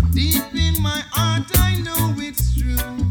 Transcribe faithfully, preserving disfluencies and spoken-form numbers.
Deep in my heart, I know it's true.